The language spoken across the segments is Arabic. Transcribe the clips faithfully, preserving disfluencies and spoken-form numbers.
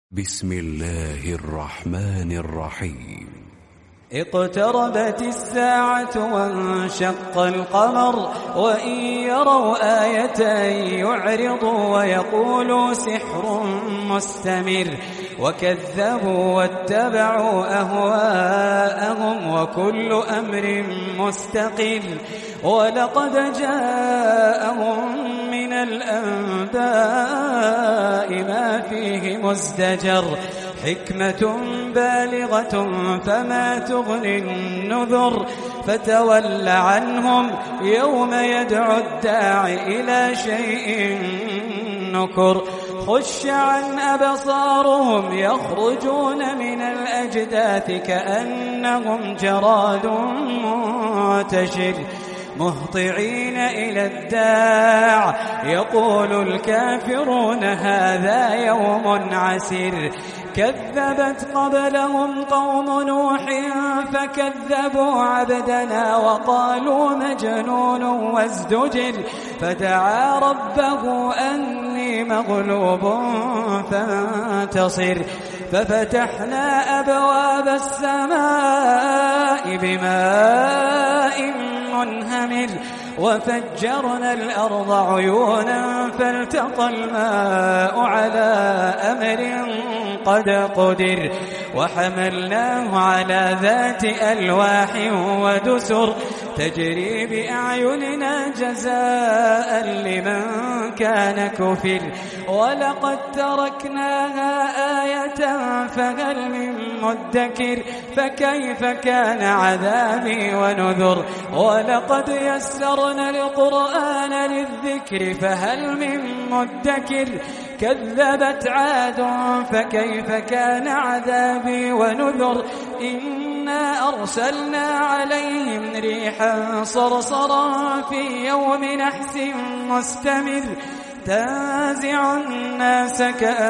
بسم الله الرحمن الرحيم. اقتربت الساعة وانشق القمر وإن يروا آية يعرضوا ويقولوا سحر مستمر وكذبوا واتبعوا أهواءهم وكل أمر مستقر ولقد جاءهم من الأنباء ما فيه مزدجر حكمة بالغة فما تغني النذر فتول عنهم يوم يدعو الداعي إلى شيء نكر خش عن أبصارهم يخرجون من الأجداث كأنهم جراد منتشر مهطعين إلى الداع يقول الكافرون هذا يوم عسير كذبت قبلهم قوم نوح فكذبوا عبدنا وقالوا مجنون وازدجر فدعا ربه أني مغلوب فانتصر ففتحنا أبواب السماء بماء منهمر وفجرنا الأرض عيونا فالتقى الماء على أمر قد قدر وحملناه على ذات ألواح ودسر تجري بأعيننا جزاء لمن كان كفر ولقد تركناها آية فهل من مدكر فكيف كان عذابي ونذر ولقد يسرنا القرآن للذكر فهل من مدكر كذبت عاد فكيف كان عذابي ونذر إنا أرسلنا عليهم ريحا صرصرا في يوم نحس مستمر تنزع الناس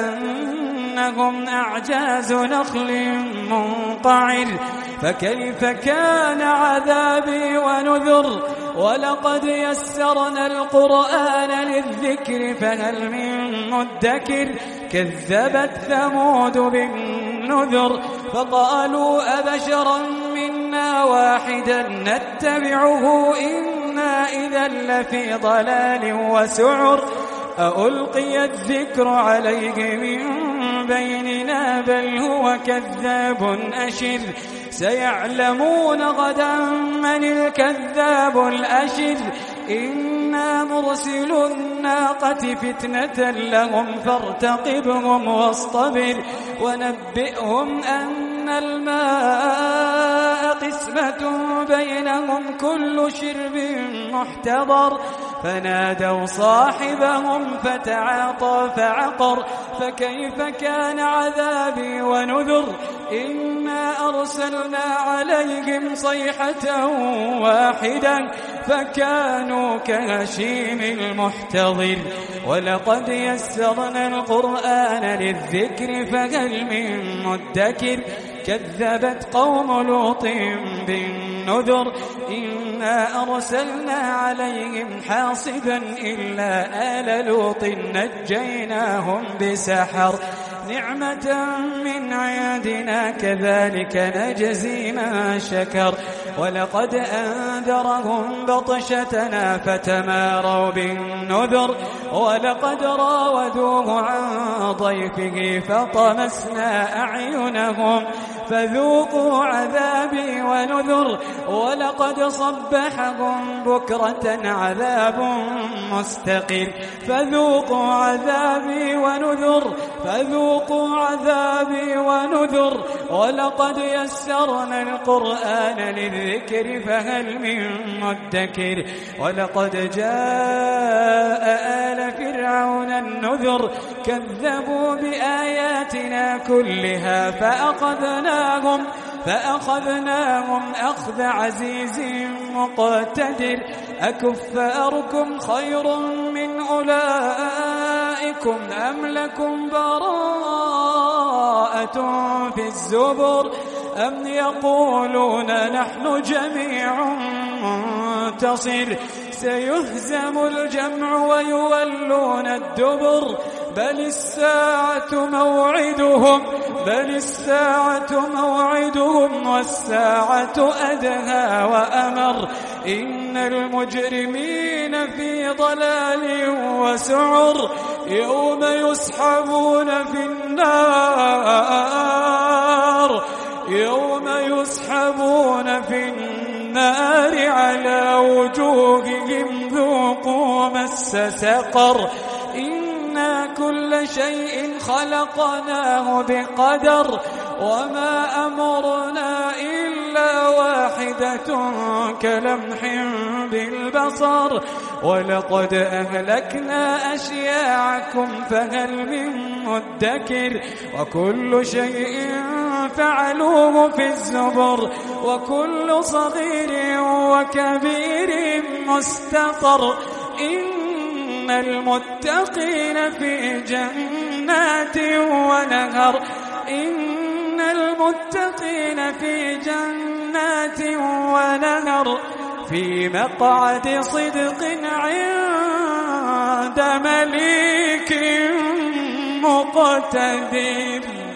كأنهم أعجاز نخل منقعر فكيف كان عذابي ونذر ولقد يسرنا القرآن للذكر فهل من مدكر كذبت ثمود بالنذر فقالوا أبشرا منا واحدا نتبعه إنا إذا لفي ضلال وسعر ألقي الذكر عليه من بيننا بل هو كذاب أشر سيعلمون غدا من الكذاب الأشر إنا مرسل الناقة فتنة لهم فارتقبهم واصطبر ونبئهم أن الماء قسمة بينهم كل شرب محتضر فنادوا صاحبهم فتعاطى فعقر فكيف كان عذابي ونذر إنا أرسلنا عليهم صيحة واحدة فكانوا كهشيم المحتضر ولقد يسرنا القرآن للذكر فهل من مدكر كذبت قوم لوط بالنذر إنا أرسلنا عليهم حاصبا إلا آل لوط نجيناهم بسحر نعمة من عندنا كذلك نجزي من شكر ولقد أنذرهم بطشتنا فتماروا بالنذر ولقد راودوه عن ضيفه فطمسنا أعينهم فذوقوا عذابي ونذر ولقد صبحهم بكرة عذاب مستقر فذوقوا عذابي ونذر فذوقوا عذابي ونذر ولقد يسرنا القرآن للذكر فهل من مدكر ولقد جاء آل فرعون النذر كذبوا بآياتنا كلها فأخذناهم فأخذناهم أخذ عزيز مقتدر أكفاركم خير من أولئكم أم لكم براءة في الزبر أم يقولون نحن جميع منتصر سيهزم الجمع ويولون الدبر بل الساعة موعدهم بل الساعة موعدهم والساعة أدهى وأمر إن المجرمين في ضلال وسعر يوم يسحبون في النار يوم يسحبون في النار على وجوههم ذوقوا مس سقر إنا كل شيء خلقناه بقدر وما أمرنا إلا واحدة كلمح بالبصر ولقد أهلكنا أشياعكم فهل من مدكر وكل شيء فعلوه في الزبر وكل صغير وكبير مستطر إن المتقين في جنات ونهر إن المتقين في جنات ونهر في مقعد صدق عند مليك مقتدر.